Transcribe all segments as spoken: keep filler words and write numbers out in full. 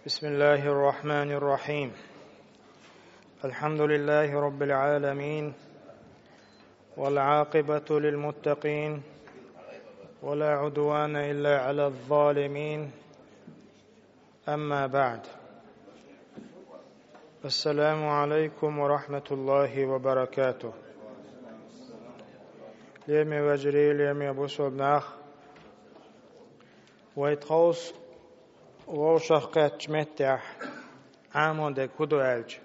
بسم الله الرحمن الرحيم. الحمد لله رب العالمين، والعاقبة للمتقين، ولا عدوان إلا على الظالمين. أما بعد، السلام عليكم ورحمة الله وبركاته. ليمي وجري ليمي بوسو بناخ ويتخوص وشخقات جمتح عامون دي كدو ألج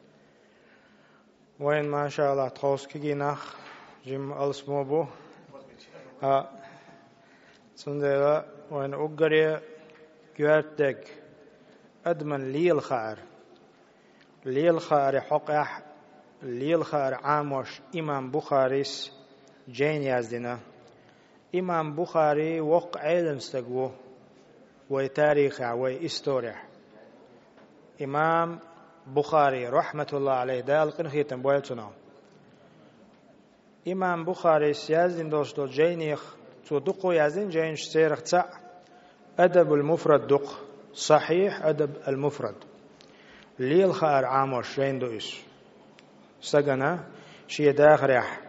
وين ما شاء الله تخوص كي ناخ جيم ألسموبو ها سندلا وين أقري جوارتك أدمن ليل خار ليل خار حقح ليل خار عاموش إمام بخاريس جين يازدنا إمام بخاري وق علم استقوه وتاريخ وإستوريح إمام بخاري رحمة الله عليه دال قنخيتن بويلتنا إمام بخاري سيازدين دوستو جينيخ تو دقو يازدين جينش سيرخ تسع أدب المفرد دق صحيح أدب المفرد ليل خار عاموش جين دويس سجنا شي داخريح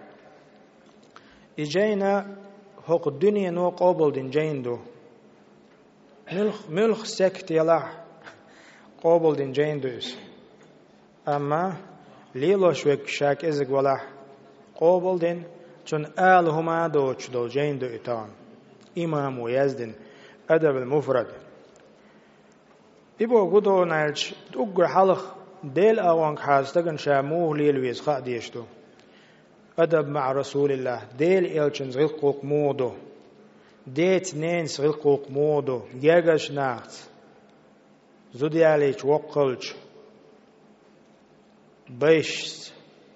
إجينا هوق الدنيا نو قابل دين جين دو ملخ ملخ سكت يلاح قابل دين جين دويس أما ليلوش وك شاك إزق ولاح قابل دين چون آل هما دوچ دو جين دو إتان إمام ويزدن أدب المفرد إبو قدو نالج تقر حلق ديل أوانك حاستقن شاموه ليلويز خاق ديشتو أدب مع رسول الله ديل إلچن زغلقوق مودو ديت نين زغلقوق مودو جيغش ناخت زودي عليك وقلج بيشت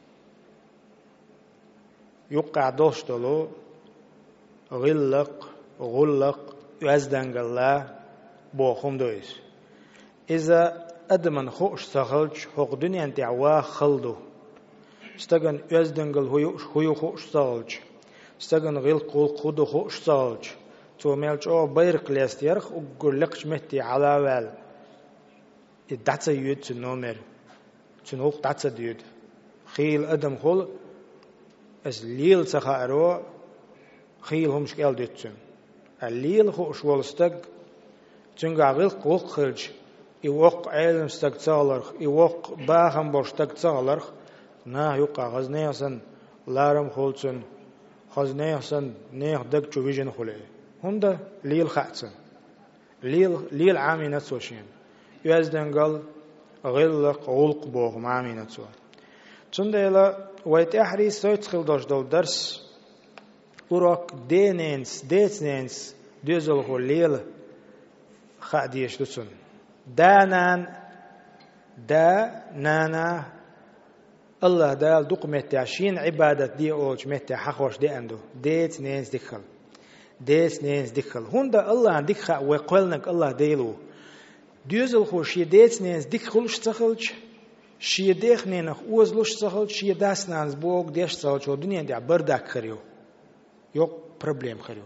يقع دوشتلو غلق غلق يزدنگ الله بوخم دويس إذا أدمن خوش سخلج حق دنيا انت عواه خلدو استغن يزدنگل هيو خوش سخلج استغن غلق غلق خوش سخلج تو ميلج او بيرق ليستيرخ وقلقش مهتي على وال الدعسة يود تنومر تنوق دعسة يود خيل أدم خل as ليل سخارو خيل همش قال دتشن الليل خوش والستق تنقع غلق غلق خرج يوق علم استق تصالرخ يوق باخم برشتق تصالرخ نا يوقع غزنيسن لارم خولسن خزنيسن نيخ دق جوفيجن خلي هندا ليل خاتسن ليل ليل عامي نتسوشين يزدن قال غلق غلق بوغ معامي نتسو تنديلا ويتحري سويتخل دوش دول درس وراك دينينس ديتنينس دوزل خو ليل خاديش دوسن دانان دا نانا الله دال دوق متى عشين عبادة دي أولش متى حخوش دي عنده ديت نينس دخل ديت نينس دخل هوندا الله دخل ويقولنك الله ديلو دوزل خو شي ديت نينس دخلش تخلش شي ديخ نينخ اوزلش تخلش شي داس نانز بوق ديش تخلش ودنيا دي بردك خريو يوق problem خريو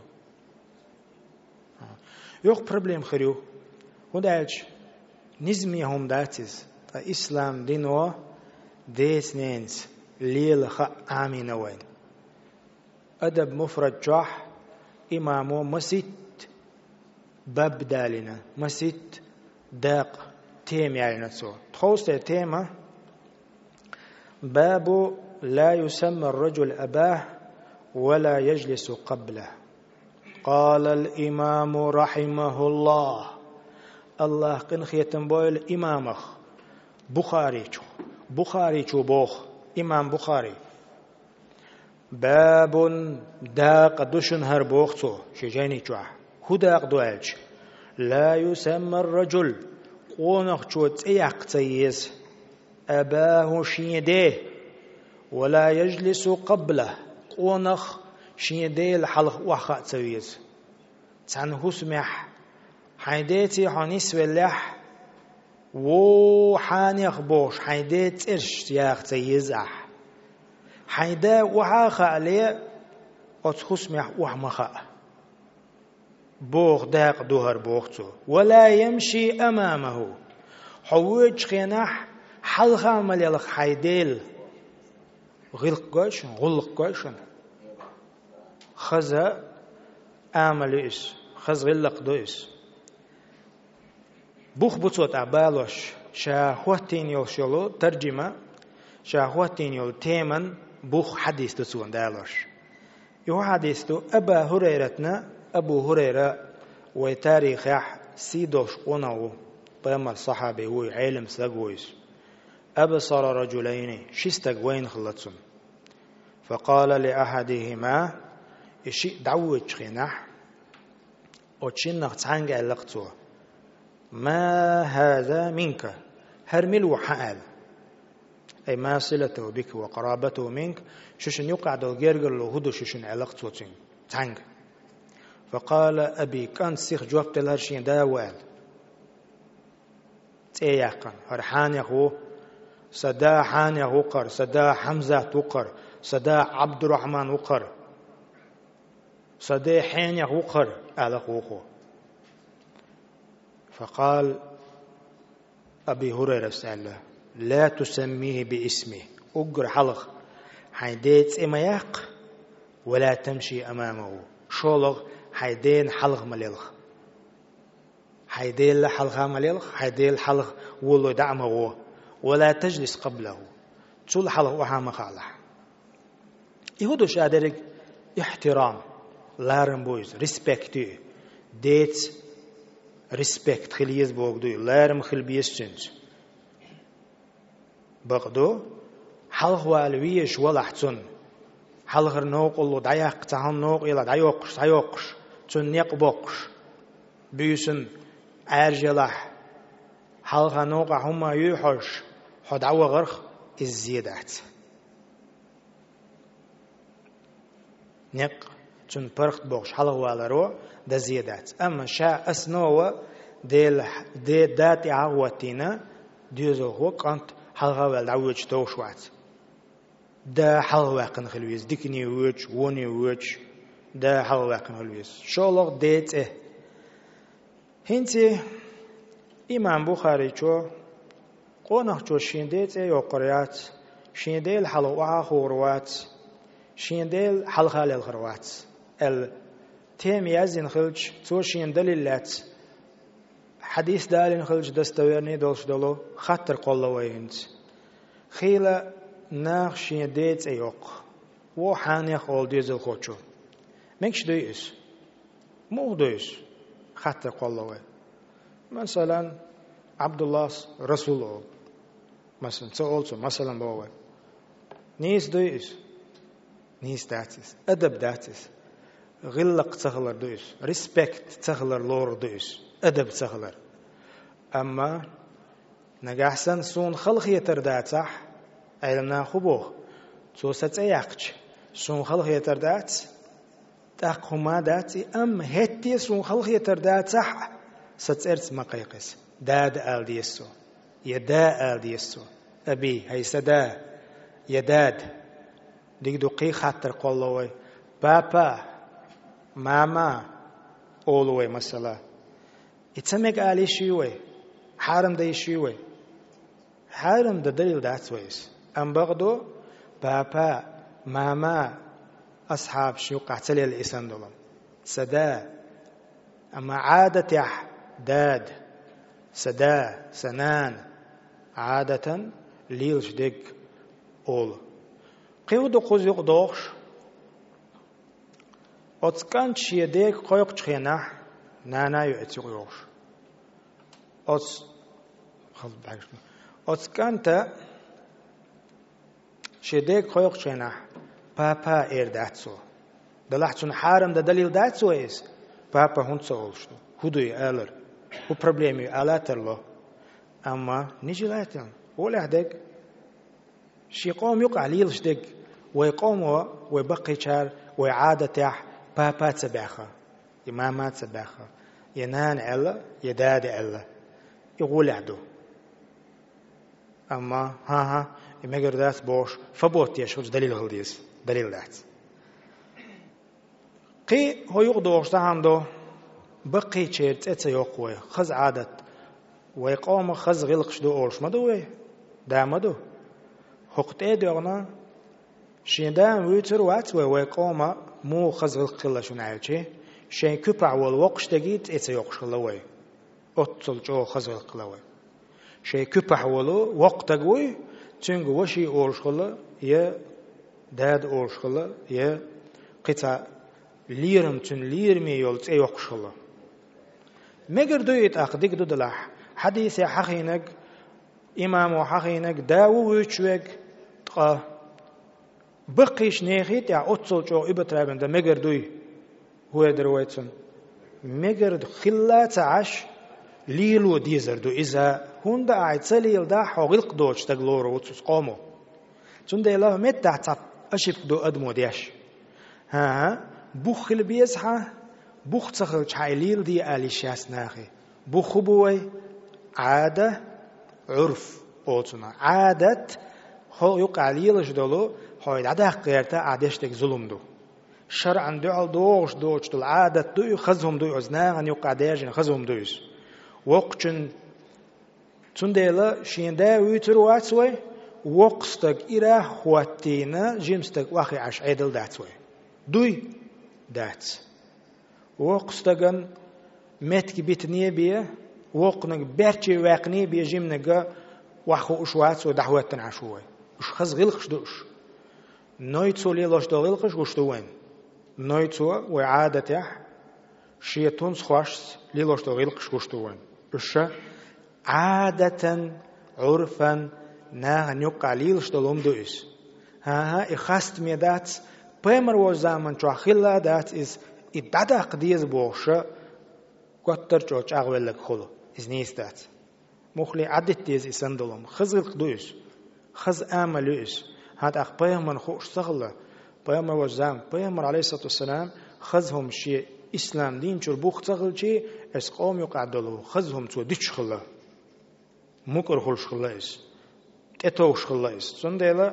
يوق problem خريو هوداش نزمي هم داتز إسلام دينو ديس نينس ليل خ آمين وين أدب مفرد جح إمامو مسيت باب دالنا مسيت داق تيم يعني نتسو تخوص تيمة باب لا يسمى الرجل أباه ولا يجلس قبله قال الإمام رحمه الله الله قنخية بويل إمامخ بخاري شو بخاري شو بوخ إمام بخاري باب داق دوشن هر بوختو شجاني شو هو داق دوالج لا يسمى الرجل قونخ شو تياق تيز أباه شيده ولا يجلس قبله قونخ شيده الحلق وخاء تيز تعنه سمح حيديتي حنيس واللح و حانيخ بوش حيديت إرش ياق تيزح حيدا وحاخ عليه أتخص مح وحمخاء بوغ داق دوهر بوغتو ولا يمشي أمامه حوج خيناح حلقة مليلق حيديل غلق قوشن غلق قوشن خزا آمليس خز غلق دويس بوخ بوتوت أبالوش شاهوتين يول شلو ترجمة شاهوتين يول تيمن بوخ حديث تسون دالوش يو حديث تو أبا هريرتنا أبو هريرة وتاريخ سيدوش قناو بيمر صحابي وي علم سقويس أبصر رجلين شستق وين خلصن فقال لأحدهما إشي دعوج خيناح وتشنق تعنق اللقطو ما هذا منك هرمل وحال أي ما صلته بك وقرابته منك شوشن يقعد الجرجر له هدو شوشن علاقته تعنق فقال أبي كان سيخ جوابت الهرشين داوال تياقن هرحان يخو سدا حان يقر سدا حمزة تقر سدا عبد الرحمن وقر سدا حين يقر على خوخو فقال أبي هريرة سأله لا تسميه باسمه أقر حلق حيديت إمياق ولا تمشي أمامه شولغ حيدين حلق مليلخ حيدين حلق مليلخ حيدين حلق ولو دعمه ولا تجلس قبله تول حلق وحام خالح يهودو شادرق احترام لارن بويز ريسبكتي ديت ريسبكت خليز بوغدو لارم خلبيسچنج بغدو حلق والويش ولحتن حلق نوق الله دايق تهم نوق إلى دايوقش دايوقش تن يقبقش بيسن عرجلح حلق نوق هما يوحش حدعوة غرخ الزيادات نق تن برخت بوش حلق والرو ده زيادات أما شاء أسنوه ديل دي داتي عواتينا ديزو هو كانت حلقة والدعوة توشوات ده حلقة واقن خلويز ديكني ووش وني ووش ده حلقة واقن خلويز شولوغ ديت اه هنتي إمام بخاري چو قونخ چو شينديت اه يوقريات شينديل حلقة وعا خوروات شينديل حلقة للخروات التيم يازين خلج تو شيندليلات حديث دالين خلج دستويرني دولش دولو خطر قولة وينت خيلة ناخ شينديت ايوق و حانيخ اول ديزل خوچو منكش دويس مو دويس خطر قولة وين مثلا عبد الله رسول الله مثلا سألته مثلا بوه نيس دويس نيس داتس أدب داتس غلق تغلر دويس ريسبكت تغلر لور دويس أدب تغلر أما نجاحسن سون خلق يتردات صح علمنا خبوه توست أيقش سون خلق يتردات تأقهما داتي أم هتي سون خلق يتردات صح ستأرت مقيقس داد آل ديسو يدا آل ديسو أبي هاي سدا يداد ديك دقي خاطر قولوي بابا ماما أولوي مثلا اتسمك آلي شيوي حارم دي شيوي حارم ده دليل دات ويس أم بغدو بابا ماما أصحاب شيوق اعتلي الإسان دولم سدا أما عادة يح داد سدا سنان عادة ليلش ديك أول قيودو قوزيق دوغش أتكان شيديك قيوق تخينح نانا يؤتيق يوغش أتس خلط بحاجة أتكان تا شيديك قيوق تخينح بابا إير داتسو دلحتون حارم دا دليل داتسو إيس بابا هونسو أولشتو هدوي آلر هو проблеми آلاتر له أما نيجي لاتن ولا هدك شي قوم يقع ليلش دك ويقوم ويبقي شار ويعادة تاح بابا تبعخه إمامات تبعخه ينان ألا يداد ألا يقول عدو أما ها ها يمجر دات بوش فبوت يشوف دليل غلديس دليل دات قي هو يقدوش تهاندو بقي شيرت اتسيوقوي خز عادة ويقام خز غلقش دو أولش مدوي دامدو حقت إيديوغنا شين دام ويتر وات ويقام مو خز غلق الله شو نعيشة شين كبع والوقش تجيت إتى يقش الله أتصل جو خز غلق الله شين كبع والو وقت تجوي تنجو وشي أولش الله يا داد أولش الله يا قطع ليرم تن ليرمي يولت أي يقش الله مگر دويت أخدك دو دلح حديث حقينك إمام وحقينك داو ويتشوك تقا بقيش نيخيت يا أتصل جو إبترابن دا مگر دوي هو درويتسن مگر خلات عش ليلو ديزر دو إذا هندا عيتسليل دا حوغلق دوش تغلور وتسوس قومو تون دا الله مت تعب أشيب دو أدمو ديش ها ها بوخ البيزحة بوخ تسخل شايليل دي آلي شاس ناخي بوخ بوي عادة عرف أوتنا عادة هو يقع ليلش دولو هو العادة قيرتا عادشتك ظلم دو شرعا دو دوش دوش دو العادة دو خزهم دو عزناغن يقع ديجن خزهم دوش وقتن تنديلا شين دا ويتر واتسوي وقستك إرا خواتينا جيمستك واخي عش عيدل داتسوي دوي دات وقستغن متك بيتنيه بيه وقنك برچي واقني بيه جيمنغا واخو اشوات و دعوتن عشوي اش خز غلقش دوش نويتسو ليلوش دو غلقش وشتوين نويتسو وعادته شيتون خوش ليلوش دو غلقش وشتوين اش عادة عرفا نا نيوقع ليلوش دو لومدوس ها ها اخاست ميدات بيمر وزامن چو خلا دات از إدادا قديز بوشة قطر جوش أغوالك خلو إزنيس دات مخلي عدت تيز إسندلهم خزل قدوش خز آملوش هاد أخ بيهمن خوش سغلة بيهمر وزام بيهمر عليه الصلاة والسلام خزهم شيء إسلام دين شر بوخ سغل شيء اس قوم يقعدلو خزهم تو ديش خلا مكر خلش خلا إس تتوش خلا إس سندلا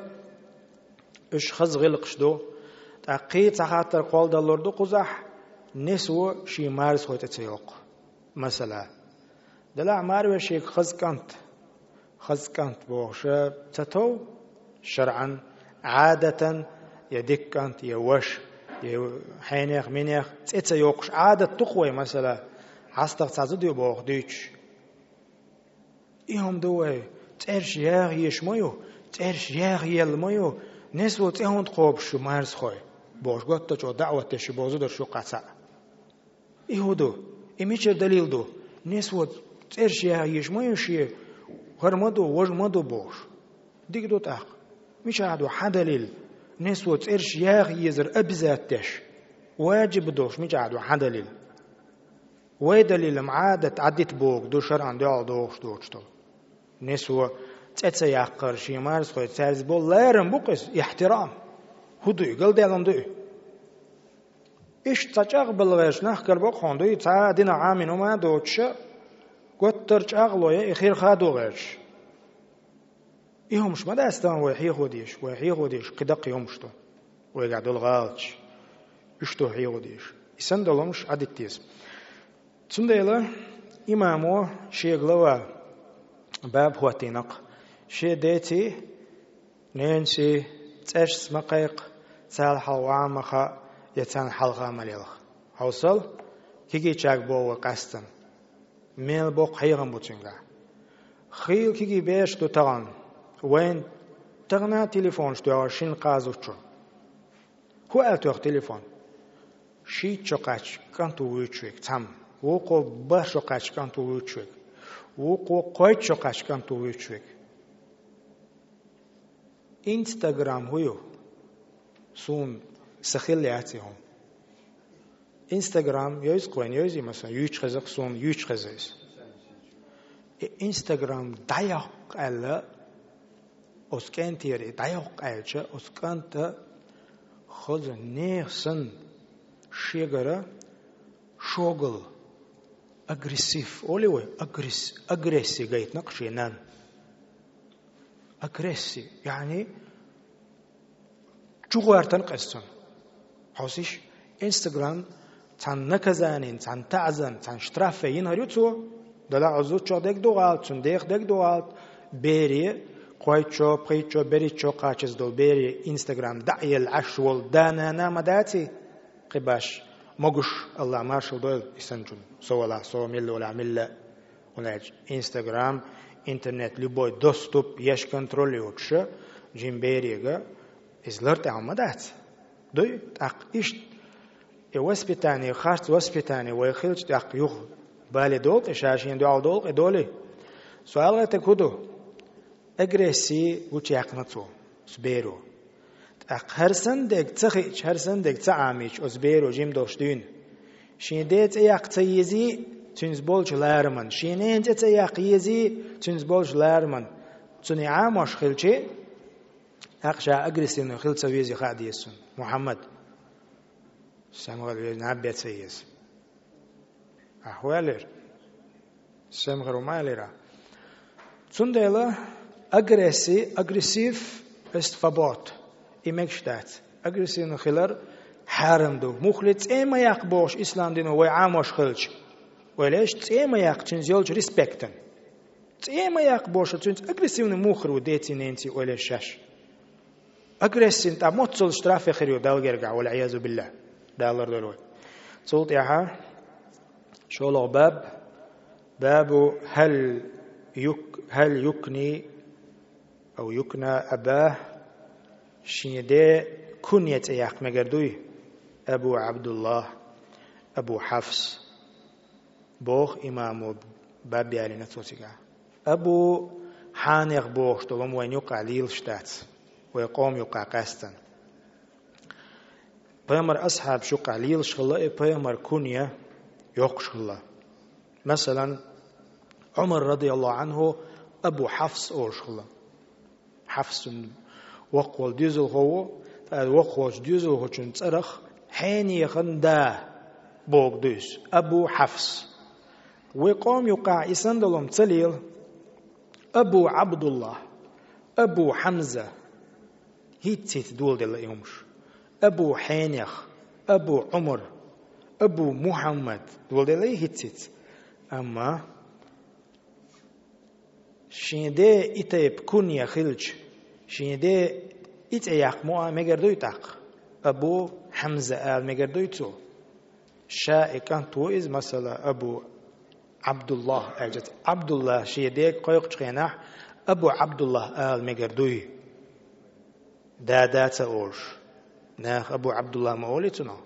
إش خز غلقش دو تأقيد سخاطر قول دلوردو قزح نسو شي مارس خويت تسيوق مثلا دلع مارو شيك خز كانت خز كانت بوشة تتو شرعا عادة يدك كانت يوش حينيخ منيخ تسيوقش عادة تقوي مثلا عستق تعزدو بوغ ديش إيهم دوي ترش ياغ يشميو ترش ياغ يلميو نسو تيهون تقوب شو مارس خوي باش قد تجو دعوة تشي بوزو در شو قطع إيهودو إميشر دليل دو نسوة ترشيها يشمو يشي غرمدو وجمدو باش ديك دو تاق مش عادو حدليل نسوة ترشيها يزر أبزات تش واجب دوش مش عادو حدليل ويدليل معادة عدت بوك دو شرعان دو دوش دوش دو نسوة تتسيقر شي مارس خوي تسارز بول لارن بوكس احترام هدو يقل ديالن دو إيش تجاق بالغيش نحكر بق خوندو يتعا دينا عامين وما دوتش قد ترجع غلوية إخير خادو غيرش إيهم مش مدى استوان ويحيه وديش ويحيه وديش قدق يومشتو ويقعدو الغالش إشتو حيه وديش يسندلومش عدتيز تسنديلا إمامو شيغلوا باب هواتينق شي ديتي نينسي تاش سمقيق تالحا وعامخا يتان حلقا مليلخ حوصل كيكي چاك بو وقاستن ميل بوق حيغن بوتنغا خيل كيكي بيش تو تغن وين تغنا تليفون شتو شين قازو چون هو التوخ تليفون شي چوقاچ كانتو ويچوك تام وقو باش چوقاچ كانتو ويچوك وقو قوي چوقاچ كانتو ويچوك انستغرام هو سون سخيلياتهم انستغرام يوز قوين يوزي مثلا يوش خزق سون يوش خزيس انستغرام دايق ألا أسكان تيري دايق ألشة أسكان تا خذ نيسن شجرة شغل أغريسيف أولي وي أغريس أغريسي جايت نقشينان أغريسي يعني جوار تنقصن حوسيش انستغرام تان نكزانين تان تعزن تان شترافين هريوتو دلا عزو چو دك دوغالت چون ديخ دك دوغالت بيري قويتشو بقيتشو بريتشو قاچز دول بيري انستغرام دعي العشول دانا نام داتي قباش مغش الله مارشل دول اسنجون سولا سو ميل ولا ميل وناج انستغرام интернет любой доступ еш контролируется джимберига излерт алмадат дой так иш и воспитание харт воспитание ويخلج так юх بالي دول اشاشين دو دول دولي سؤال تكودو اجريسي وچ يقنتو سبيرو так هرسن دك تخيش هرسن دك تعاميش اسبيرو جيم دوشدين شين ديت يقتيزي تنز بولش لارمن شينين تتا يقيزي تنز بولش لارمن تني عاموش خلشي أقشع أجرسين خلص ويزي خاديسون محمد سامغر نعبيت سيس أحوالر سامغر مالرا تندلا أجرسي أجرسيف استفابات إمكشتات أجرسين خلر حارم دو مخلص إما يقبوش إسلام دينو ويعاموش خلش وليش تيما ياق تنزيلج ريسبكتن تيما ياق بوش تنز أجريسيون مخرو ديتي ننتي وليش شاش أجريسين تا موتصل شتراف خيريو دالجرجع والعياذ بالله دالر دلوي صوت ياها شو باب باب هل يك هل يكني أو يكنى أباه شيني كنية ياق مجردوي أبو عبد الله أبو حفص بوخ إمامو باب يالي نتوسيقا أبو حانيق بوخ طلوم وين يقع ليل شتات ويقوم يقع قاستن بيامر أصحاب شقع ليل شغلة بيامر كونيا يوق شغلة مثلا عمر رضي الله عنه أبو حفص أو شغلة حفص وقوال ديزل هو وقوال ديزل هو تنصرخ حيني يخندا بوغ دوس أبو حفص ويقوم يقع إسندلهم تليل أبو عبد الله أبو حمزة هيتسيت دول دل يومش أبو حينيخ أبو عمر أبو محمد دول دل هيتسيت أما شينده إتايب كونيا خلج شينده إتايق مؤا مقردو يتاق أبو حمزة آل مقردو يتو شائي كان توئز مثلا أبو عبد الله أجت عبد الله شيديك قيق تخيناح أبو عبد الله آل مقردوي دادات أورش ناخ أبو عبد الله مولتنا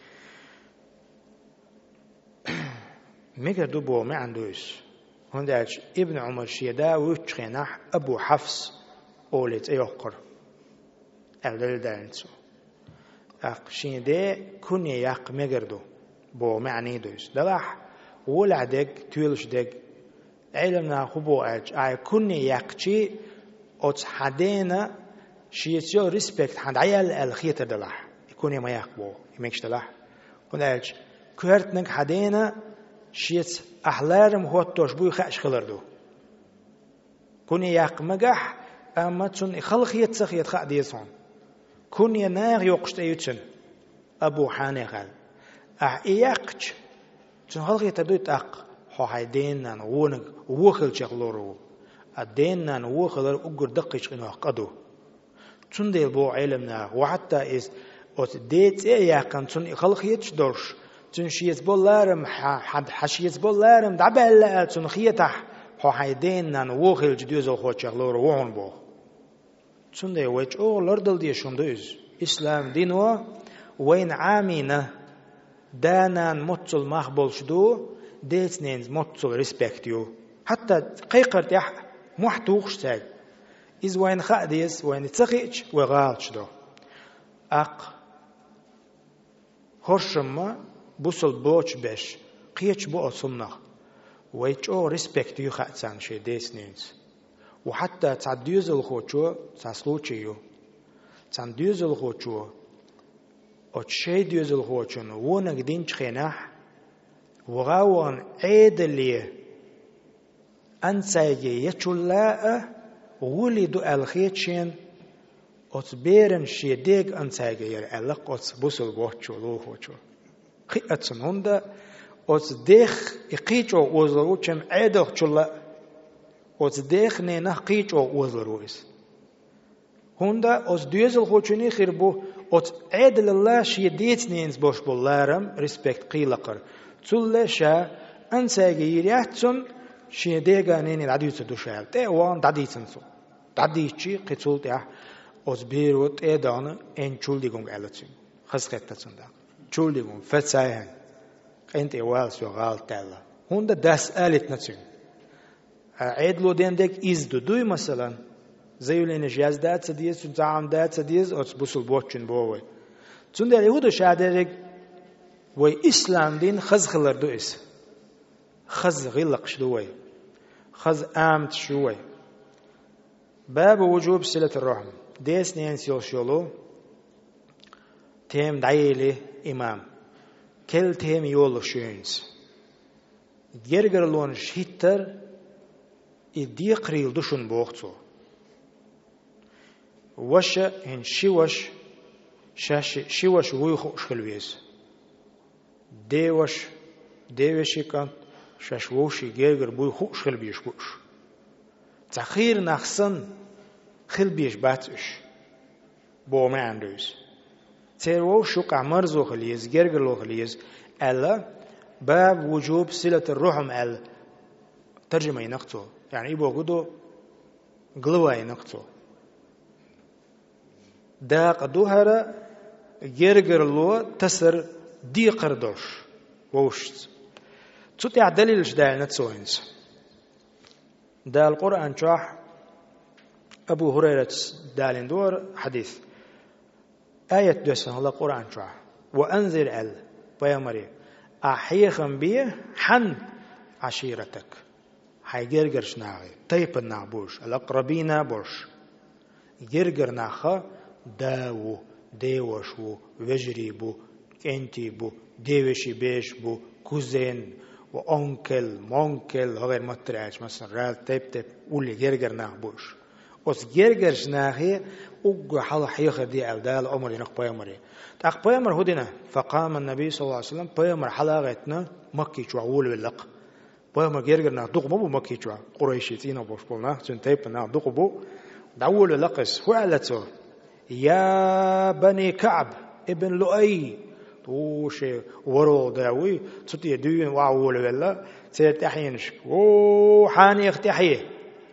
مقردو بو ما عندوش هنداش ابن عمر شيدا وتخيناح أبو حفص أولت أيوقر أغلل دانسو أق شيدا كوني يق مقردو بو معني دوش دلاح ولعدك تولش دك علمنا خبو أج أي كوني يقشي أتس حدينا شيء ريسبكت حد عيال الخيط دلاح يكوني ما يقبو يمكش دلاح ونأج كهرتنك حدينا شيء أحلارم هو التوشبوي خاش خلردو كوني يقمجح أما تون خلق يتسخ يتخاء ديسون كوني ناغ يقشت أيوتشن أبو حاني خال أح إيقش تون خلق يتبدو يتأق هو حيديننا ونق ووخل شغلورو الديننا ووخل أقر دقيش إنه قدو تون ديل بو علمنا وحتى إز أت ديت إيقن تون خلق يتشدرش تون شيت بولارم حد حشيت بولارم دعبال تون خيتح هو حيديننا ووخل جديزو خو شغلورو وهون بو تون ديل ويج أو لردل دي شندوز إسلام دينو وين عامينه دانان متصل مخبول شدو ديتنين متصل ريسبكتيو حتى قيقرت يح محتوخش تاج إز وين خاديس وين تسخيش وغالش دو أق هرشما بوصل بوش بش قيش بو أصنخ ويش أو ريسبكتيو خاتسان شي ديتنينز وحتى تعديوز الخوشو تسلوشيو تعديوز الخوشو أتشي ديوز الخوشن ونق دين تخيناح وغاوان عيدلي أنسايجي يتشلاء ولدو الخيتشين أتبيرن شيديق أنسايجي يرألق أتبوصل بوشو لو خوشو خيئة سنوندا أوت ديخ يقيج أو وزرو كم عيدك شلا أوت ديخ نينه قيج أو وزرو إس هوندا أوت ديزل خوشني خربو أوت عدل الله شيء ديت نينز بوش بولارم ريسبكت قيلقر تلا شا أنساجي يريحتون شيء ديجا نين العديد تدوشال تي وان داديتن سو داديتشي قتول تيا أوت بيروت إدانا إن شول ديجون قالتين خسقت تسندا شول ديجون فتسايهن أنت إوال سو غال تلا هوندا داس آلت نتين عدلو دين ديك إزدو دوي مثلا زي اللي نجاز دات سديز تنتعم دات سديز أو تبصل بوتشن بوه تند اليهود شادرك وإسلام دين خز خلر دويس خز غلق شدوي خز آمت شوي باب وجوب صلة الرحم ديس نين سيوشيولو تيم دايلي إمام كل تيم يول شينز جرجر لون شيتر يديقريل دوشن بوختو وش هن شوش شاش شوش ويخو شلويس ديوش ديوشي كان شاش ووشي جيجر بويخو شلبيش بوش تخير نخسن خلبيش باتش بو ما عندوس تيرو شوك عمرزو خليز جيجر لو خليز ألا باب وجوب صلة الرحم ألا ترجمة ينقطو يعني إبو قدو قلوة ينقطو داق دوهرة جرجر لو تسر دي قردوش ووشت تطيع دليل جدال نتسوينز دا القرآن شاح أبو هريرة دالين دور حديث آية دوسن الله القرآن شاح وأنذر ال بيامري أحيخم بيه حن عشيرتك حي جرجر شناغي طيب النعبوش الأقربين بوش جرجر ناخا داو ديوش بو وجري بو انتي بو ديوشي بيش بو كوزين وأنكل مونكل غير متراش مثلا رال تيب تيب قولي جرجر ناخبوش اوس جرجر شناخي اوغ حال حيخ دي الدال عمر ينق بيامري تاق بيامر هدنا فقام النبي صلى الله عليه وسلم بيامر حلاغتنا مكي شوول باللق بيامر جرجر نا دقبو مكي شوا قريشيتين بوش بولنا سن تيب نا دقبو داول لقس فعلته يا بني كعب ابن لؤي توشي ورو داوي تطي دين واول ولا تتحينش او حاني اختحيه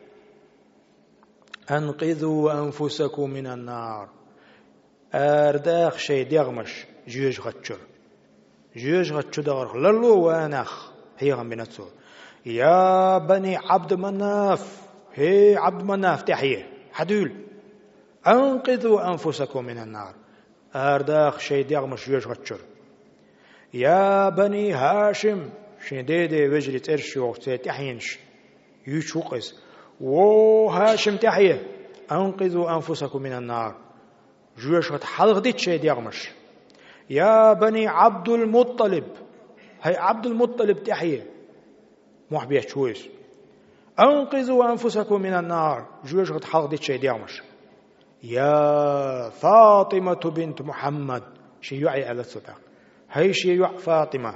انقذوا انفسكم من النار ارداخ شي ديغمش جيج غتشر جيج غتشو دار للو وانخ هي غم بنتو يا بني عبد مناف هي عبد مناف تحيه حدول أنقذوا أنفسكم من النار أرداخ شي ديغمش جيش غتشر يا بني هاشم شديدي وجري ترشي وقتي تحينش يشوقس و هاشم تحيه أنقذوا أنفسكم من النار جيش غتحلق ديت شي ديغمش يا بني عبد المطلب هي عبد المطلب تحيه محبية شويس أنقذوا أنفسكم من النار جيش غتحلق ديت شي ديغمش يا فاطمة بنت محمد شيوعي على الصدق هي شيوع فاطمة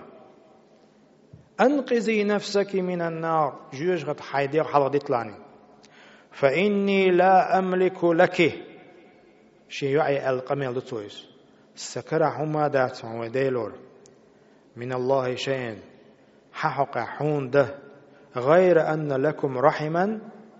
أنقذي نفسك من النار جيوش غد حيدير حلقة لاني فإني لا أملك لك شيوعي القميل دتويس سكرهما دات وديلور من الله شيء ححق حون ده غير أن لكم رحما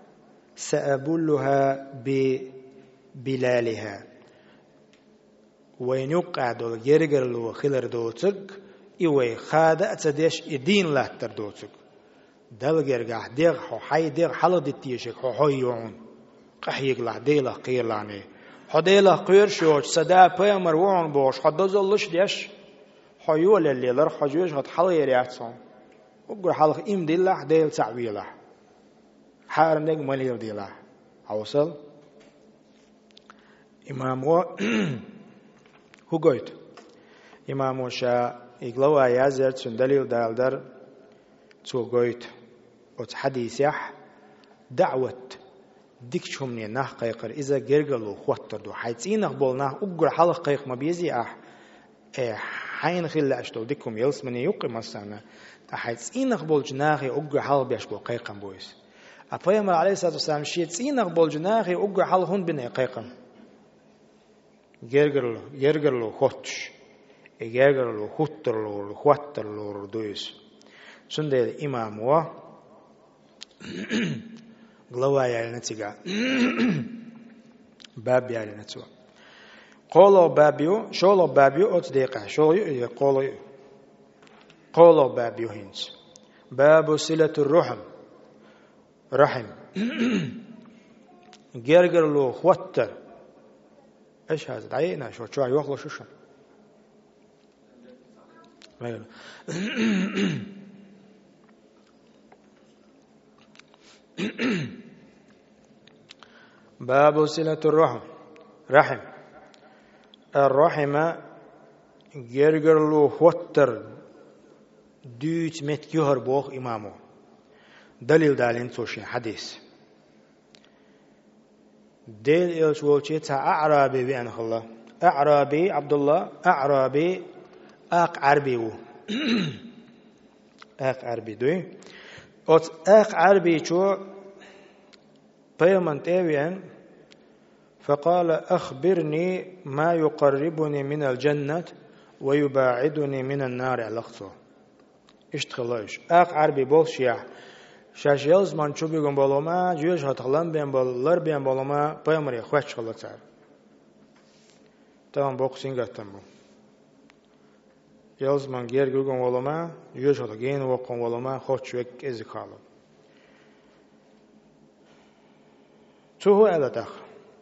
سأبلها ب بلالها وين يقعد الجرجر لو خلر دوتك إيوه خادع تدش الدين لا تردوتك دل جرجع دير حو حي دير حلد التيشك حو حيون قحيق لا ديلا قيلاني حديلا قير شوش سدا بيمر وعن بوش حد زلش ديش حيول اللي لر حجوش هاد حلي رياتهم وقول حلق إم ديلا ديل تعويلا حارم ديك مليل ديلا حوصل إمام و هو قلت إمام وشا إغلوا يازر تندليل دالدر تو قلت وتحديثيح دعوة ديك شمني نح قيقر إذا جرجلو خوتر دو حيتين أخبولنا أقول حلق قيق ما بيزي أح حين خل أشتو ديكم يلس من يقيم السنة تحيث إنك بالجناخي أقع حال بيشبو قيقم بويس أبيامر عليه الصلاة والسلام شيت إنك بالجناخي أقع حال هون بني قيقم يرجرلو يرجرلو خوتش يرجرلو خوترلو خوترلو دويس سندل الإمام و غلوا يعني نتيجة باب يعني نتوى قولوا بابيو شولوا بابيو أتصدقه شولوا يقولوا قولوا بابيو هنس باب صلة الرحم رحم جرجرلو خوتر إيش هذا دعينا شو شو يوخلو شو شو باب صلة الرحم رحم الرحم جرجرلو خوتر ديت مت يهر بوخ إمامه دليل دالين توشي حديث ديل إلش وولشي تا أعرابي بأن الله أعرابي عبد الله أعرابي أق عربي و أق عربي دوي أت أق عربي شو بيمن تابعا فقال أخبرني ما يقربني من الجنة ويباعدني من النار علاقته اشتغلش أق عربي بول شيح شاش يلز من شو بيقوم بالوما جيوش هتغلم بين باللر بين بالوما بيمر يخوش خلا تعال تمام بوكسينج أتمو يلز من غير بيقوم بالوما جيوش هتغين وقوم بالوما خوش وك إزكاله شو هو على داخل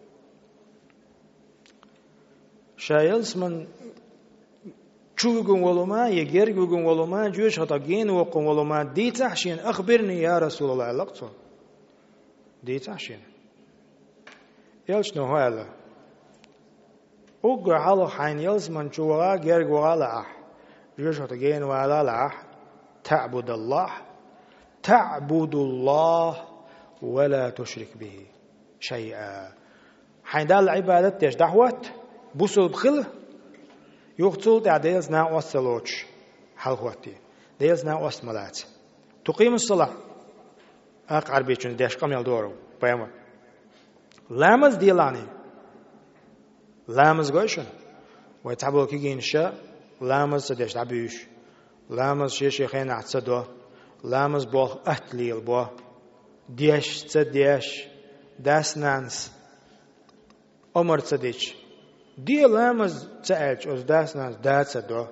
شايلز من شو يقوم والوما يجير يقوم والوما جوش هتجين وقوم والوما دي تحشين أخبرني يا رسول الله علاقته دي تحشين يلش نو هلا وقع على حين يلز من شو ولا جير ولا أح جوش هتجين ولا لح تعبد الله تعبد الله ولا تشرك به شيئا حين دال العبادة تيش دعوت بوصل بخل يقتل تعديلز نا وصلوش حلوتي ديلز نا وصملات تقيم الصلاة أقعر بيشون ديش قم يلدورو بيامر لامز ديلاني لامز قوشن ويتعبوا كيجين شا لامز سديش دعبيش لامز شي شيخين اعتصدوا لامز بوخ أهتليل بوخ ديش تسديش داس نانس عمر تصديش دي لامز تسألش أز داس نانس داس دو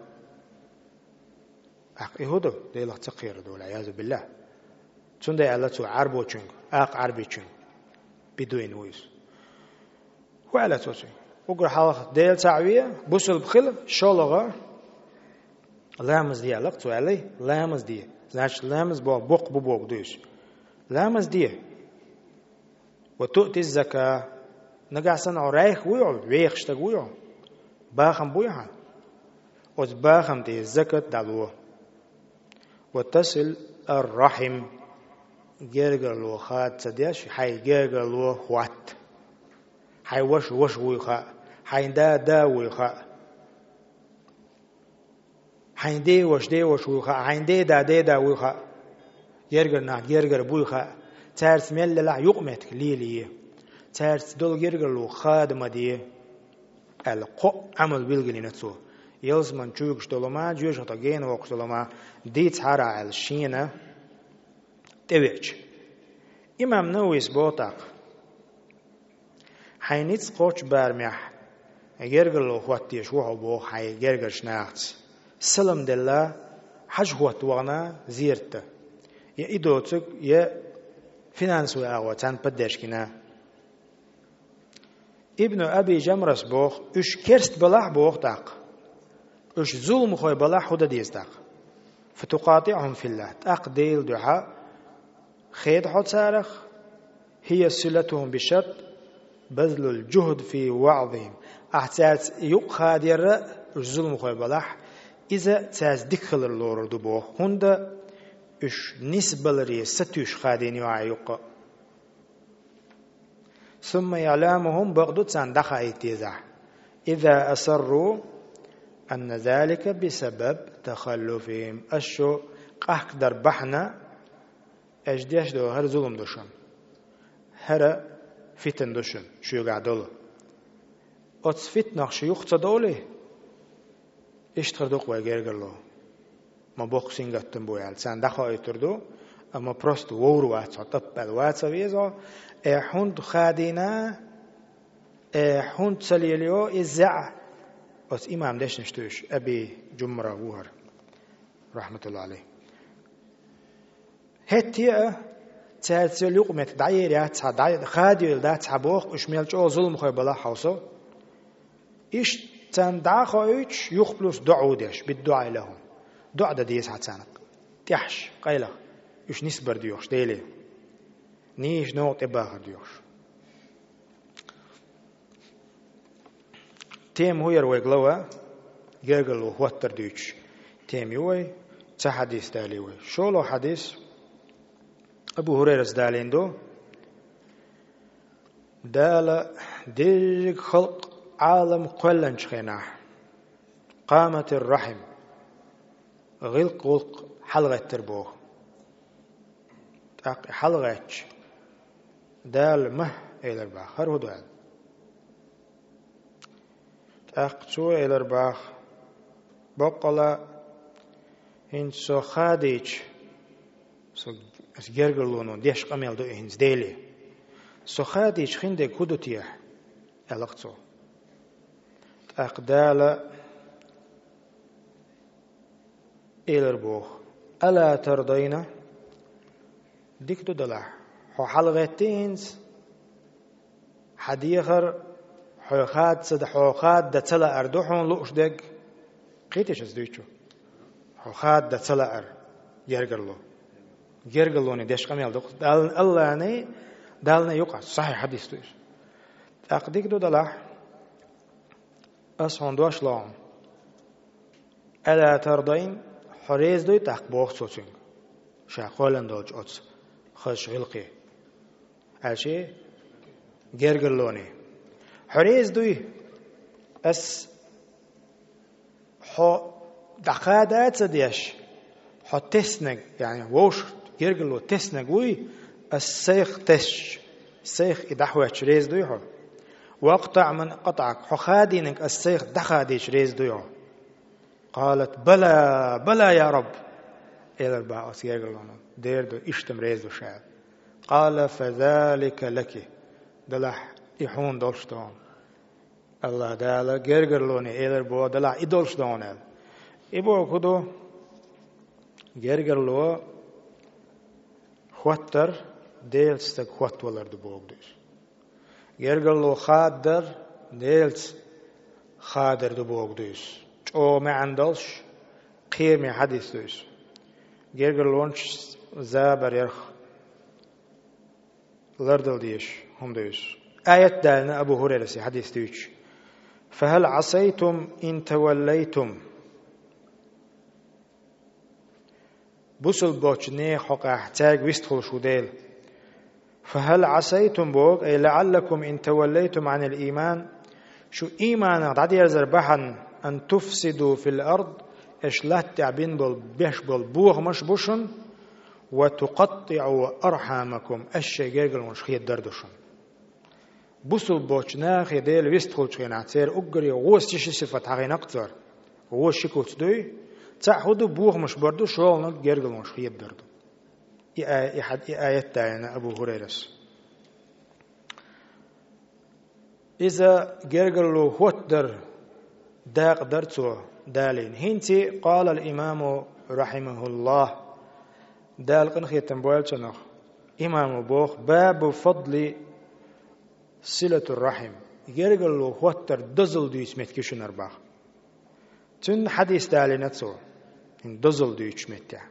أق يهودو دي لغ تقير دو العياذ بالله تون دي الله تو عربو چون أق عربي چون بدوين ويس وعلا تو چون وقر حالك ديل تعوية بوصل بخل شولغة لامز دي لغ تو علي لامز دي زناش لامز بو بوق بو بوق دوش لامز دي وتؤتي الزكاة نقعسن عريخ ويعو ويخشتك ويعو باخم بويها وز باخم دي الزكاة دالوه وتصل الرحم جرجر لو خات سديش حي جرجر لو خوات حي وش وش ويخا حي دا دا ويخا حي دي وش دي وش ويخا حي دي دا دي دا ويخا جرجر نا جرجر بويخا تارس ميل لا يقمتك ليلي تارس دول جرجلو خادمة دي القو عمل بيلغلي نتسو يلز من تشوكش دولما جوش هتاجين وقت دولما دي تحرع على الشينة تبيج إمام نووي سبوتاق حينيت قوش بارميح جرجلو خواتيش وحو بو حي جرجل شناعت سلم دلا حج خوات وانا زيرت يا إدوتك يا فينانسوي أغوى تان بدش كنا ابن أبي جمرس بوخ إش كرست بلاح بوخ تاق إش ظلم خوي بلاح هدا ديز تاق فتقاطعهم في الله تاق ديل دعاء خيد حد سارخ هي صلتهم بشرط بذل الجهد في وعظهم أحتاج يقادر إش ظلم خوي بلاح إذا تاز دخل اللور دبوخ هندا إش نسبة لري ستوش خادين وعيق ثم يعلمهم بغدو تسان دخا ايتيزا إذا أسروا أن ذلك بسبب تخلفهم أشو قهقدر بحنا أجديش دو هر ظلم دوشن هر فتن دوشن شو قعدوله أتس فتنة شو يختص دولي إشتر دوق ويجرجلو ما بوكسين قتن بويال سان دخل يتردو أما برست وورو واتسا تبال واتسا ويزا إحوند خادينا إحوند سليليو إزع أس إمام ديش نشتوش أبي جمرة وهر رحمة الله عليه هتيا تسال يقوم يتدعير ياتسا دعير خاديو دا تسابوخ اشميل جو ظلم خوي بلا حوصو إيش تان دعا إيش يخبلوس دعو ديش بالدعاء لهم دعاء دا ديس عتسانك تيحش قيلة إيش نسبر ديوش ديلي نيش نوت إباغر ديوش تيم هو يروي قلوة جرقلو هوتر ديوش تيم يوي تا حديث داليوي شولو حديث أبو هريرة دالين دو دال ديج خلق عالم قلن شخينا قامت الرحم غلق غلق حلغة تربو حلغة دال مه إلى الباخ هرو دال تأقتو إلى الباخ بقلا هن سو خاديج سو أسجرغلونو ديش قميل دو إهنز ديلي سو خاديج خنده كودو تيح ألقتو أقدال إلربوخ ألا ترضينا ديك دو دلع حو حلغتينز حديخر حوخات صد حوخات دا تلا أردوحون لؤش دق قيتش أزدويتشو حوخات دا تلا أر يرقلو يرقلوني ديش قميل دوق دال الله ني دالنا يقع صحيح حديث دويش أقديك دو دلع أصحون دوش لهم ألا ترضين حريز دوي تقبوخ صوتين شاقولن دوج أتس خش غلقي أشي جرجلوني حريز دوي أس حو دقادات ديش حو تسنق يعني ووش جرجلو تسنق وي السيخ تش السيخ إدحوش ريز دوي حو واقطع من قطعك حخادينك السيخ دخاديش ريز دويو قالت بلى بلى يا رب إلى الباء أسيرغلونا دير دو إشتم ريز دو شعب قال فذلك لك دلح إحون دولشتون الله دالا جرغلوني إلى الباء دلح إدولشتون إبو كدو جرغلو خوتر ديلستك خوت ولر دو بوغ دوش يرجلو خادر ديلت خادر دو بوغ دوش او ما عندلش قيمة حديث دوش يرجلونش زابر يرخ لردل ديش هم دوش آية دالنا أبو هريرة سي حديث دوش فهل عصيتم إن توليتم بوصل بوش نيخ حقا احتاج ويستخل شو ديل فهل عسيتم بوغ أي لعلكم إن توليتم عن الإيمان شو إيمان عدد يرزربحا أن تفسدوا في الأرض إش لا تعبين بل بيش بل بوغ مش بوشن وتقطعوا أرحامكم أشي جيرجل مش خيد دردشن بوصل بوچناخ يديل ويستخل شغين عتير أقري غوز تشي صفت حغين أكتر غوز شكوت دوي تعهدوا بوغ مش بردو شوال نك جيرجل مش خيد دردو آية تاعنا أبو هريرة إذا جرجلو هوتر داق درتو دالين هنتي قال الإمام رحمه الله دال قنخي تنبويل تنخ إمام بوخ باب فضل صلة الرحم جرجلو هوتر دزل ديش متكشن أرباخ تن حديث دالينتو دزل ديش متكشن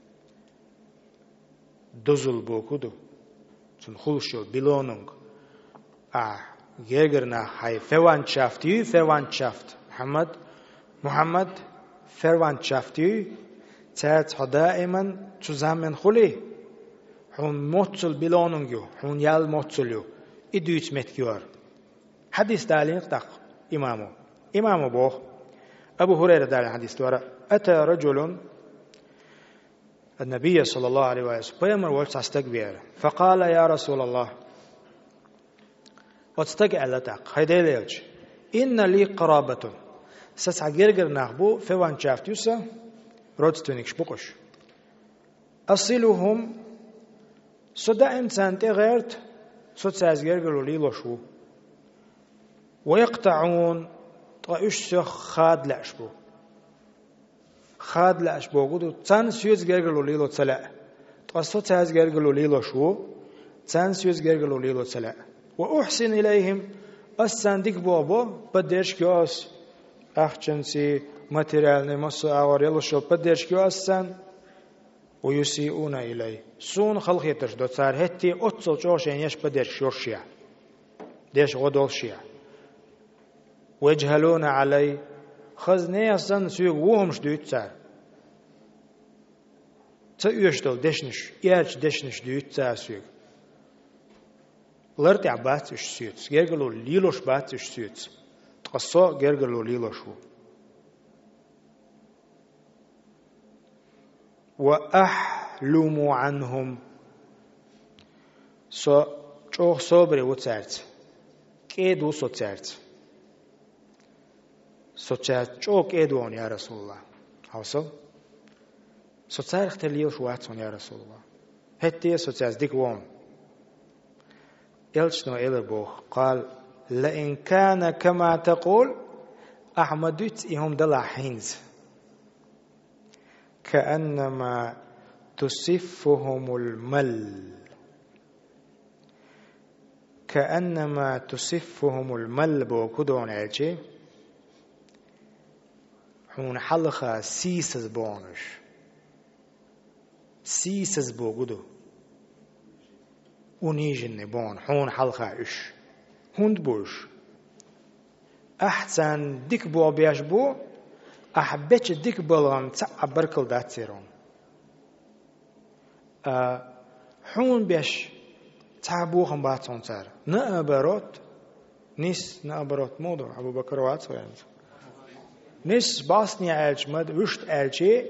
دزل بوكودو تن خلشو بلونونغ آه جيجرنا هاي فوانشافتي فوانشافت محمد محمد فوانشافتي تات دائما تزامن خلي حون موتسل بلونونغيو حون يال موتسليو إدويت متكيور حديث دالين قدق إمامو إمامو بوخ أبو هريرة دار الحديث دورة أتى رجل النبي صلى الله عليه وسلم بيمر واستقبل فقال يا رسول الله واستقبل لتق هيدا ليش إن لي قرابة سسعجرجر نخبو فوان شافتوسا رودستونيك شبقش أصلهم صدا إنسان تغيرت صد سازجرجر ليلو شو ويقطعون طايش خاد لأشبو خاد لأشبو قدو تان سيوز جرجر ليلو تسلا تصد سازجرجر ليلو شو تان سيوز جرجر ليلو تسلا وأحسن إليهم السندك بابا بدرش كاس أخشنسي ماتيريال نمس أوريلو شو بدرش كاسن ويسيئون إليه سون خلق يترش دو صار هتي أتصل جوشين يش بدرش يرشيا ديش غدول شيا ويجهلون علي خزني أصلا سيق وهمش دوت صار تأيشتل دشنش يارش دشنش دوت صار سيق لرتع باتش سيوتس جرجلو ليلوش باتش سيوتس تقصو جرجلو ليلوشو وأحلم عنهم سو چوخ صبري وتسارت كيدو سو تسارت سو تسارت چوخ كيدوون يا رسول الله حوصل سو تسارخ تليوش واتون يا رسول الله هتي سو تسارت ديك وون يلشنو إلى بوخ قال لئن كان كما تقول أحمدت إهم دلع حينز كأنما تصفهم المل كأنما تصفهم المل بوكدون عيشي حون حلقة سيسز بونش سيسز بوكدو ونيجن بون حون حلقة إش هند بوش أحسن ديك بو بياش بو أحبتش ديك بلغم تعب بركل داتيرون أه حون بياش تعبوهم باتون تار نأبروت نيس نأبروت موضوع أبو بكر واتو يعني نيس باسنيا ألش مد وشت ألشي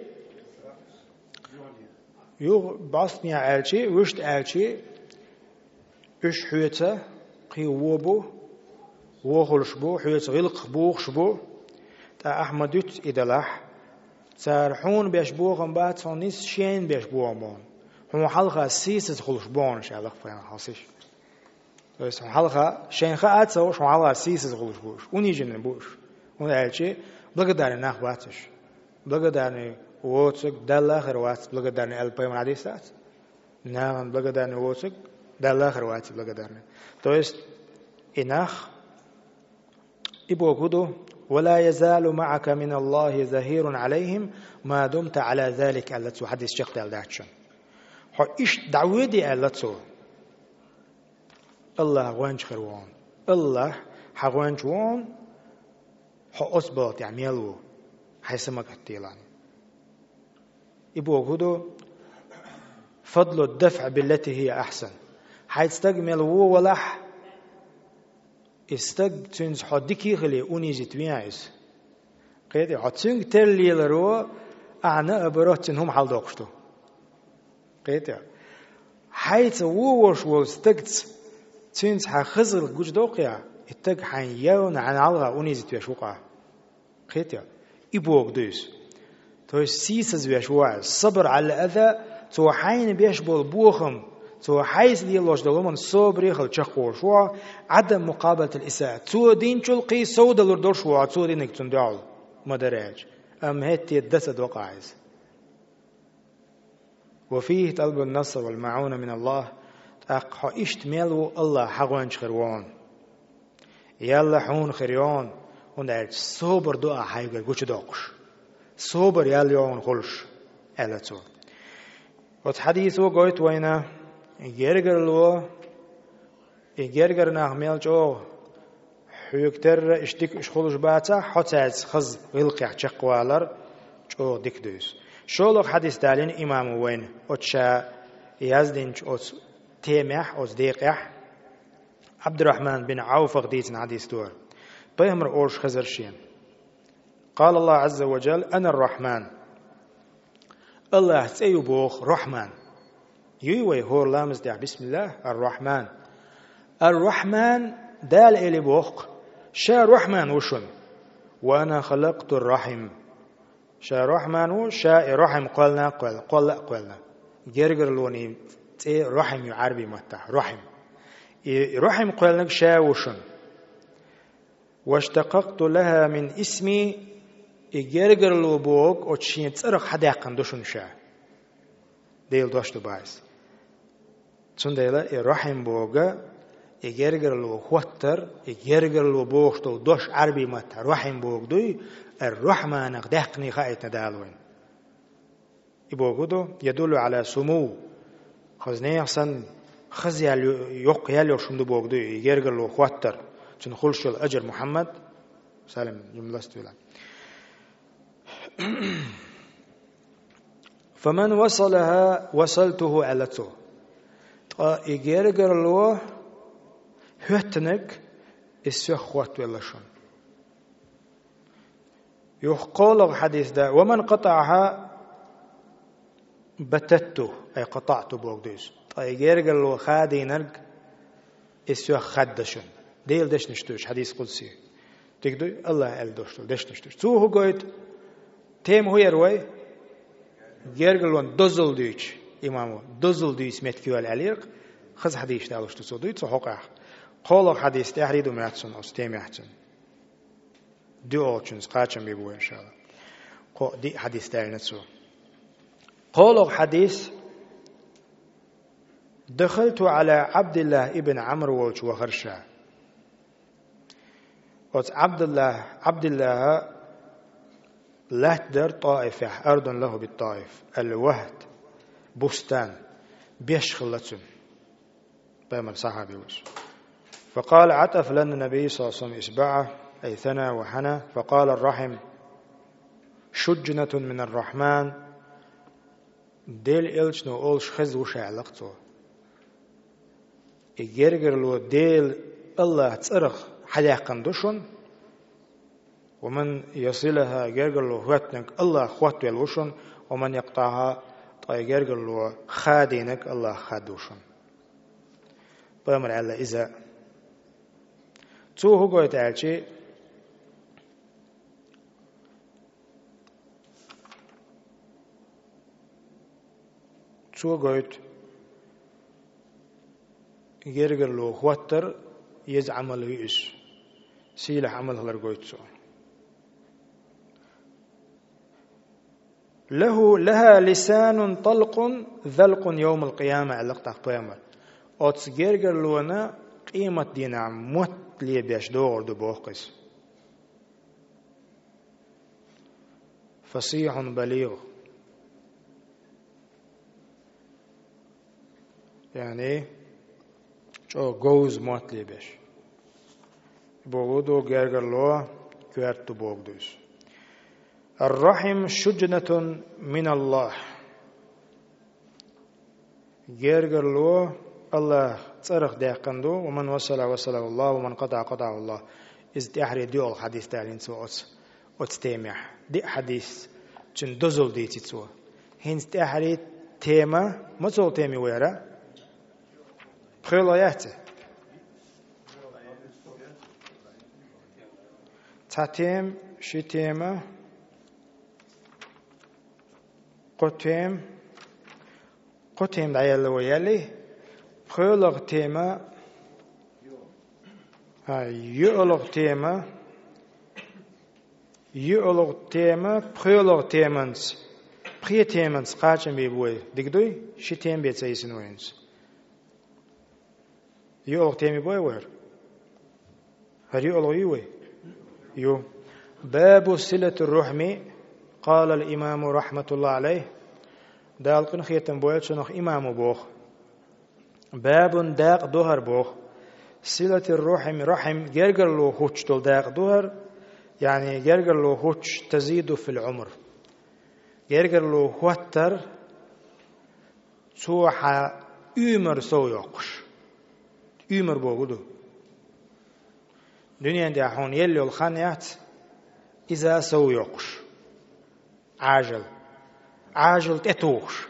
يو باسنيا ألشي وشت ألشي إش حيوته قيوبو وخلش بو حيوت غلق بوخش بو تا أحمد يت إدلاح تارحون بيش بوغم بات فنيس شين بيش بوغمون هم حلقة سيسة خلش بون شاء الله فين حاسش بس حلقة شين خات سوش هم حلقة سيسة خلش بوش ونيجن بوش ونعيشي بلقدر ناخ باتش بلقدر ووتسك دل آخر وات بلقدر ألبي من عديسات نعم بلقدر ووتسك دل آخر وات بلقدر تو است إناخ إبو كدو ولا يزال معك من الله ظهير عليهم ما دمت على ذلك التي حديث شيخ دالداتشن هو إيش دعودي التي الله وانش خروان الله حوانش وان هو أثبت يعملوا حيثما كتيلان إبو كدو فضل الدفع بالتي هي أحسن حيستجمل هو ولح استج تنز حدكي خلي أونيزي تويايس قيدي حتسنج ترلي لرو أنا أبرات هم حال داقشتو قيدي حيث ووش واستجت تنز حخزر جوج داقيا اتج حيون عن علغة أونيزي تويشوقع قيدي إبوك دوس تويس سيسز بيشوع الصبر على الأذى تو حين بيشبل بوخم تو حيث دي الله جل من صبري خل تشخور شو عدم مقابلة الإساءة تو دين تلقي سود الردور شو تو دينك تندعو مدرج أم هتي الدسد وقاعز وفيه طلب النصر والمعونة من الله أق إشت ميلو الله حقوانش خروان يلا حون خريان ونعرف صبر دعاء حيقر قوش داقش صبر يلا يون خلش ألا تو وتحديثه قويت وينه يرجر لو يرجر نعمل جو حيكتر اشتك اشخلش باتا حتى خز غلق يحشقوالر جو ديك دوس شولوك حديث دالين إمام وين أتشا يزدينش أت تيمح أت ديقح عبد الرحمن بن عوف غديتن حديث دور بيهمر أورش خزرشين قال الله عز وجل أنا الرحمن الله سيبوخ رحمن يوي هو لامز دع بسم الله الرحمن الرحمن دال إلي بوخ شا رحمن وشن وأنا خلقت الرحم شا رحمن وشا رحم قلنا قل قل قلنا جرجر لوني تي رحم عربي متى رحم رحم قلنا شا وشن واشتققت لها من اسمي جرجر لو بوق وتشين تصرخ حداقن دوشن شا ديل دوشتو بايس تون ديلا رحم بوغا جرجر لو خوتر جرجر لو بوغتو دوش عربي متى رحم بوغ دوي الرحمن دقني خايت ندالوين يبوغدو يدل على سمو خزني احسن خزيال يوق يالو شندو بوغ دوي جرجر لو خوتر تون خلش الاجر محمد سالم جملست ولا فمن وصلها وصلته علته يجرجر له هتنك السخوات ولا شون يقول حديث ده ومن قطعها بتته أي قطعته بوقديس يجرجر له خادي نرج السخ خدشون ديل دش نشتوش حديث قدسي تقدر الله قال دشتو دش نشتوش تو هو قايد تيم هو يروي جرجلون دزل ديش إمامه دزل ديش متكيول عليك خز حديث تعالوش تصدق صحقه قال حديث تحريد ومعتسن أو ستيم يحتسن دو أوتشنز قاتشم بيبو إن شاء الله قا دي حديث تعالنا سو قال حديث دخلت على عبد الله ابن عمرو وجه وخرشة عبد الله عبد الله لهدر طائفة أرض له بالطائف الوهد بستان بيشخلتهم بيمر صحابي وش فقال عطف لنا النبي صلى الله عليه وسلم إسبعه أي ثنى وحنى فقال الرحم شجنة من الرحمن ديل إلش نو أولش خز وش علاقته يجرجر له ديل الله تصرخ حياقا دوشن ومن يصلها جرجر له هوتنك الله خوات والوشن ومن يقطعها طي جرجر له خادينك الله خادوشن بأمر على إذا تو هو قايت عالشي تو قايت جرجر له خواتر يز عمله يش سيله عمل هلر قايت سو له لها لسان طلق ذلق يوم القيامة علقت بيامر أتسجرجر لونا قيمة دينا موت لي بيش دور دو بوقس فصيح بليغ يعني شو جوز موت لي بيش بوغدو جرجر لوا كوارت بوغدوش الرحم شجنة من الله جرجر لوا الله تصرخ داقندو ومن وصل وصل الله ومن قطع قطع الله إذ تحري دي الحديث تعلين سو أتستمع دي حديث جن دزل دي تسوى هنس تحري تيمة ما تقول تيمي ويرا خيلا يحتى تاتيم شي تيمة قتيم قتيم دعيال ويالي خيلق تيمة يؤلق تيمة يؤلق تيمة خيلق تيمنس خي تيمنس قاچن بيبوي ديگدوي شي تيم بيت سيسن وينس يؤلق تيمي بوي وير هل يؤلق يوي يو باب صلة الرحم قال الإمام رحمة الله عليه دالقن خيتن بويل شنوخ إمام بوخ باب داق دوهر بوخ صلة الرحم رحم جرجر له خوش تل داق دوهر يعني جرجر له خوش تزيد في العمر جرجر له خوتر سوحا عمر سو يقش عمر بوغدو دنيا دي حون يلي الخانيات إذا سو يقش عاجل عاجل تتوخش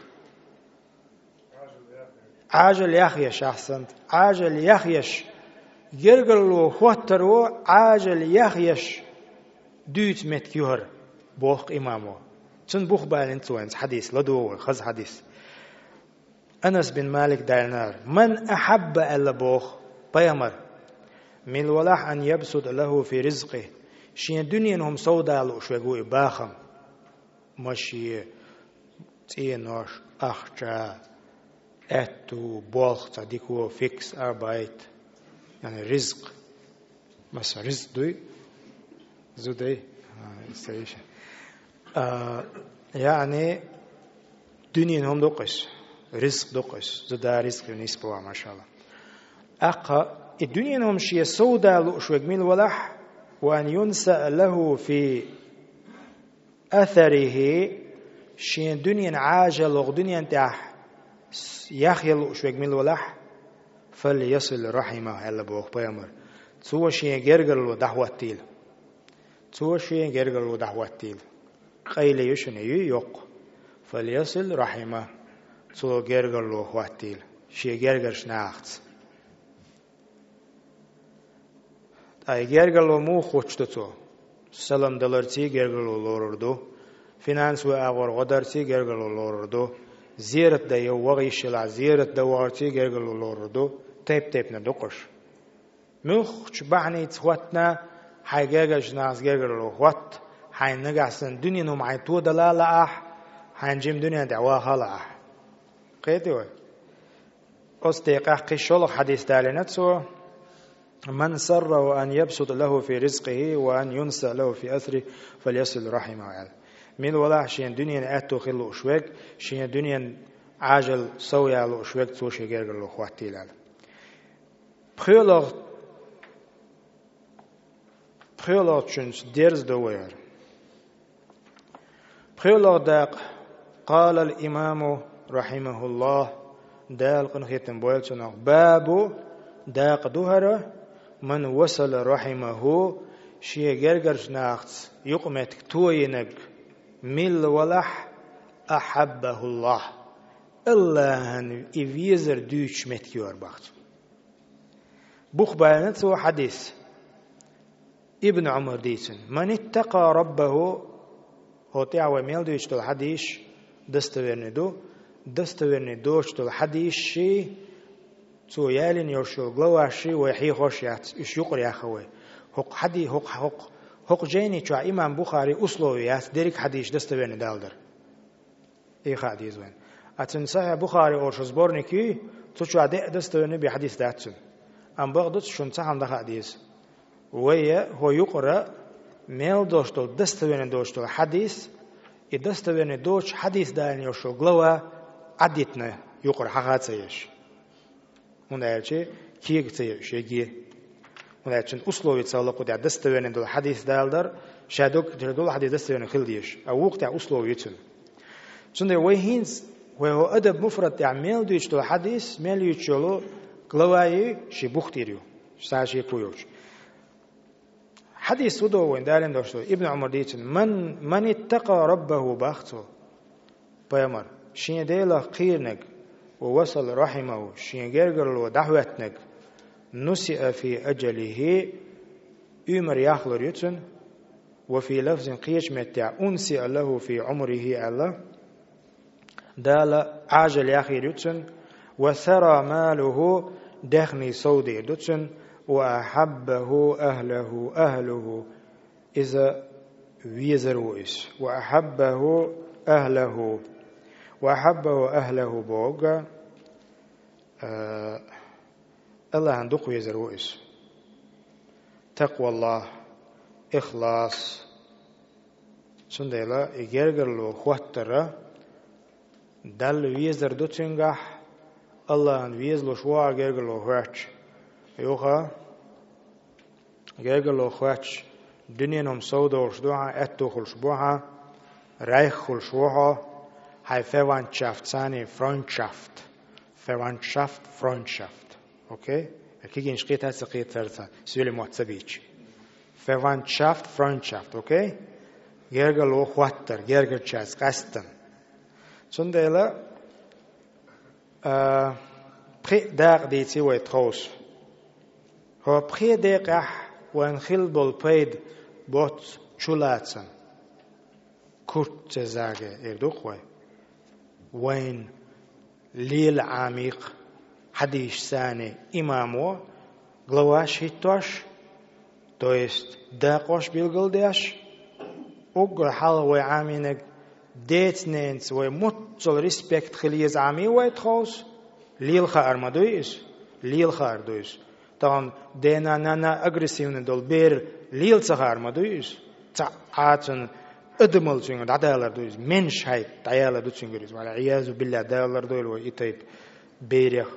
عاجل يخيش أحسنت عاجل يخيش يرجلو خوترو عاجل يخيش دوت مت كيهر بوخ إمامه تن بوخ بالين توينس حديث لدو خز حديث أنس بن مالك دارنار من أحب ألا بوخ بيامر من الولاح أن يبسط له في رزقه شين دنيا هم سودا لأشوغو إباخم ماشي تينوش أخجا أتو بوخ تديكو فيكس أربايت يعني رزق مثلا رزق دوي زودي يستريش آه يعني دنيا هم دوقش رزق دوقش زودا رزق نسبة ما شاء الله أقا الدنيا هم شيء سودا لأشوغ من الولاح وأن ينسأ له في أثره شين دنيا عاجل ودنيا تاح يخيل شويك من الولاح فليصل رحمه إلا بوخ بيامر تسوى شين جرجل ودعوة تيل تسوى شين جرجل ودعوة تيل قيل يشن يوق فليصل رحمه تسوى جرجل ودعوة تيل شين جرجل شناخت أي جرجل ومو خوشتو سلام دلارتي جرجل ولوردو فينانس وأغور غدرتي جرجل ولوردو زيرت دا يوغيش لا زيرت دا وارتي جرجل ولوردو تيب تيب ندقش مخش بعني تخوتنا حي جرجل ناس جرجل ولوخوت حي نجاسن دنيا نوم عي تو دلالة أح حي نجيم دنيا دعوة خلا أح قيدوا أستيقظ قشول حديث دالنتسو من سر أن يبسط له في رزقه وأن ينسى له في أثره فليصل رحمه من ولا شين دنيا أتو خلو شوك شين دنيا عاجل سويا لو شوك توشي جرجل لو خواتي لال بخيولغ بخيولغ تشنش ديرز دوير بخيولغ داق قال الإمام رحمه الله دال قنخيتن بويلتنا بابو داق دوهره من وصل رحمه شي جرجر ناخت يقمت توينك مل ولح أحبه الله الله أن يفيزر دوش متكيور بخت بوخ بيانات هو حديث ابن عمر ديسن من اتقى ربه هو تعوى ميل دوش تل حديث دستورني دو دستورني دوش تل حديث شي تو يالين يرشو غلواشي ويحي خوشيات ايش يقر يا خوي حق حدي حق حق حق جيني تشع امام بخاري اصلويات ديرك حديث دستوين دالدر اي حديث وين اتن صحيح بخاري اور شزبورنيكي تو تشع دستوين بحديث داتسن ام بغدت شون صحن ده حديث وهي هو يقرا ميل دوشتو دستوين دوشتو حديث دستوين دوش حديث دالين يرشو غلوا عديتنا يقرا حقاتيش ونأتي كيك تي شيء ونأتي أسلوب يتصلق ودع دستوين دول حديث دالدر شادوك دول حديث دستوين خلديش أو وقت أسلوب يتم شنو ويهينز وهو أدب مفرد تعمل ديش دول حديث ميل يتشلو قلواي شي بختيريو ساشي كويوش حديث ودو وين دالين دوشتو ابن عمر ديتن من من اتقى ربه باختو بيامر شين ديلا قيرنك ووصل رحمه شين جرجل ودعوتنك نسئ في أجله أمر يخلر يتن وفي لفظ قيش متع أنسئ له في عمره الله دال عاجل يخير يتن وثرى ماله دخني صودي يتن وأحبه أهله أهله إذا ويزرويس وأحبه أهله وأحبه أهله بوغا أه الله عندك ويزرويس تقوى الله إخلاص سندلا إجرجر لو خواترة دل ويزر دوتشنجح الله عن ويزلو شوا إجرجر لو خواتش يوخا إجرجر لو خواتش دنيا نم سودا وشدوها أتو خلشبوها رايح خلشوها هاي Verwandtschaft ساني Freundschaft Verwandtschaft Freundschaft okay أكيد إن شقيت هسه قيت ثالثة سؤال معتبيج Verwandtschaft, Freundschaft, okay? Gerger lo huatter, gerger chas, gasten. Zundela, pre dag die zie we troos. Ho pre dag wan khilbol paid bot chulaatsen. Kurt te zeggen, er doch wij. Wijn lil عميق حديث ثاني إمامه главаш هيتوش то есть داقوش بالقلداش أقول حلوة عامينك ديتنينس ومتصل ريسبكت خليز عامي ويتخوص ليل خار ما دويس ليل خار دويس طبعا دينا نانا أغريسيون دول بير ليل صغار ما دويس تعاتن أدمل سينغ دعالر دويس منش هاي دعالر دو سينغريز وعلى عياذ بالله دعالر دويل ويتيب بيريخ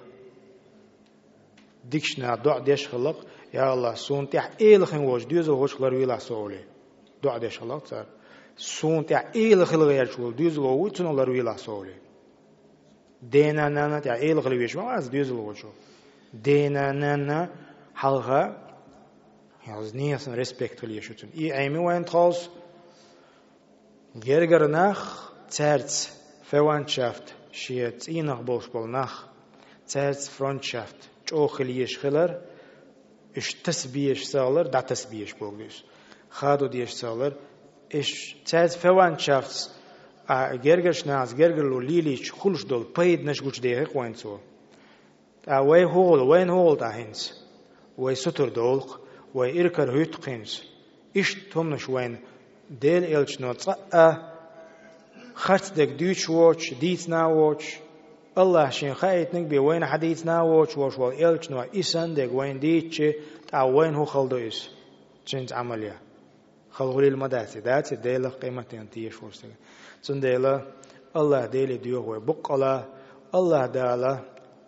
ديكشنا دع ديش خلق يا الله سون تاع إيل خن وش ديوز وش خلر ويلا سولي دع ديش خلق صار سون تاع إيل خلق يرشول ديوز وش خلر ويلا سولي دينا نانا تاع إيل خلق يش ما از ديوز وش دينا نانا حلقة يعني نيسن ريسبكت خليه شوتن إيه عيمي وين تخلص Gerger nach Zerz Verwandtschaft schiet inach Bosbol nach Zerz Freundschaft Chochelisch Schiller ist Tasbiech Saler da Tasbiech Bogis Khado dies Saler ist Zerz Verwandtschafts a Gerger schnas Gerger lo lilich Khulsdol paid nash guch de khoin so a way hol wen hol da hins way sutur dolq way irkar hüt qins ist tumnash wen ديل إلش نوتقى خرت دك ديش ووش ديت نا ووش الله شين خايت نك وين حديث نا ووش ووش وال إلش نو إسان دك وين ديتش تا وين هو خلدو إس جنت عمليا خلغولي المداتي داتي ديل قيمتين تيش ووش سن ديل الله ديل ديو هو بقلا الله دالا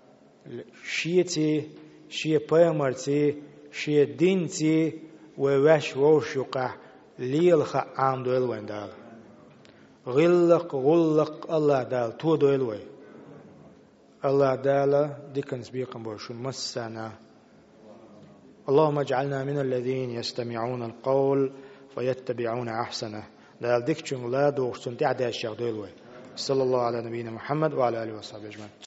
شيتي شي بيمرتي شي دينتي وواش ووش يقع ليل خ عام دويل وين دال غلق غلق الله دال تو دويل وين الله دال ديكنز بيقم بوشون مسنا اللهم اجعلنا من الذين يستمعون القول فيتبعون احسنه دال ديكشن لا دوشتن تعدى الشيخ دويل وين صلى الله على نبينا محمد وعلى اله وصحبه اجمعين